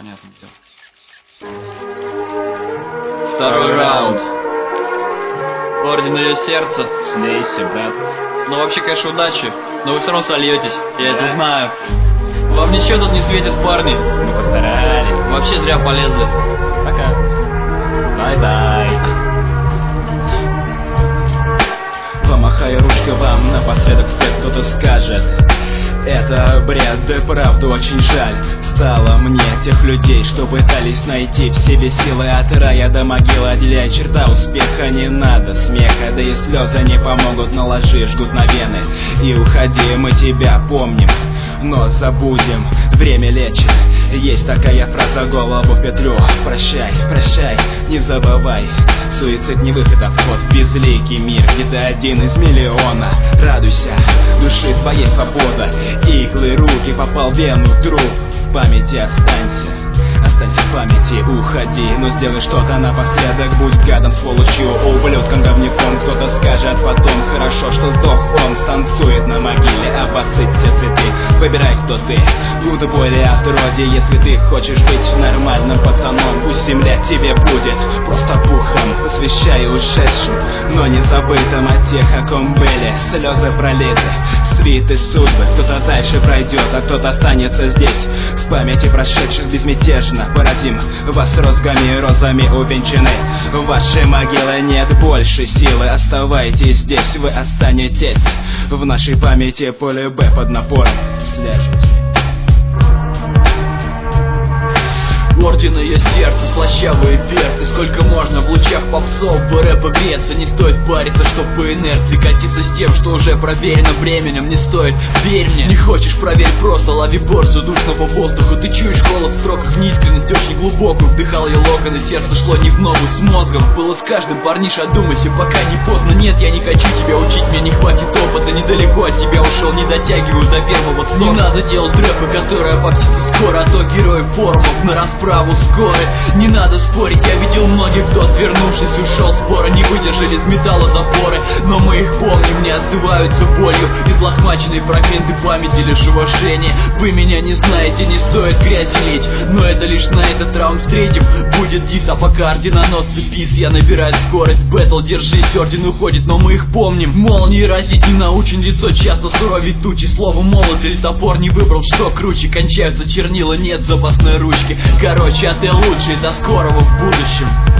Понятно дело. Второй раунд. Орден ее сердца. Смейся, брат. Ну вообще, конечно, удачи, но вы все равно сольетесь, я это знаю. Вам ничего тут не светит, парни. Мы постарались. Вообще зря полезли. Пока. Бай-бай. Помахай ручкой вам напоследок, вслед кто-то скажет: это бред, да правда очень жаль стало мне тех людей, что пытались найти в себе силы от рая до могилы. Отделяя черта успеха, не надо смеха, да и слезы не помогут, наложи, жгут на вены. И уходи, мы тебя помним, но забудем, время лечит. Есть такая фраза, голову в петлю. Прощай, прощай, не забывай, суицид не выход, а вход в безликий мир, где ты один из миллиона. Радуйся, души твоей свобода. Иглы руки попал в вену друг. В памяти останься, останься в памяти, уходи, но сделай что-то напоследок. Будь гадом, сволочью, ублюдком, говнюком. Кто-то скажет потом: хорошо, что сдох он. Станцует на могиле, обоссыть все цветы. Выбирай, кто ты, буду более отродье. Если ты хочешь быть нормальным пацаном, пусть земля тебе будет просто пухом. Посвящаю ушедшим, но не забытым, о тех, о ком были слезы пролиты, свиты судьбы. Кто-то дальше пройдет, а кто-то останется здесь. В памяти прошедших безмятежно поразим вас розгами, розами увенчаны. В вашей могиле нет больше силы. Оставайтесь здесь, вы останетесь в нашей памяти. Поле Б под напором сляжете. Орден ее сердца, слащавые перцы. Сколько можно в лучах попсов бы рэпа греться. Не стоит париться, чтоб по инерции катиться с тем, что уже проверено временем. Не стоит, верь мне. Не хочешь, проверь, просто лови порцию душного воздуха. Ты чуешь холод в строках, неискренность очень глубокую. Вдыхал я локоны, сердце шло не в ногу с мозгом. Было с каждым, парниш, одумайся, пока не поздно. Нет, я не хочу тебя учить, мне не хватит опыта. Недалеко от тебя ушел, не дотягиваю до первого слова. Не надо делать рэпы, которые обобщится скоро, а то герои форумов на расправу скоры. Не надо спорить, я видел многих, кто, отвернувшись, ушел. Споры не выдержали из металла запоры, но мы их помним, не отзываются болью. Излохмаченные фрагменты памяти, лишь уважение. Вы меня не знаете, не стоит грязи лить, но это лишь на этот раунд встретим. Будет дис, а пока орденоносный пис. Я набираю скорость, бэтл, держись, орден уходит, но мы их помним. Молнии разить не научен, лицо часто суровит тучи. Слово молот или топор не выбрал, что круче. Кончаются чернила, нет запасной ручки. Короче, а ты лучший, до скорого в будущем.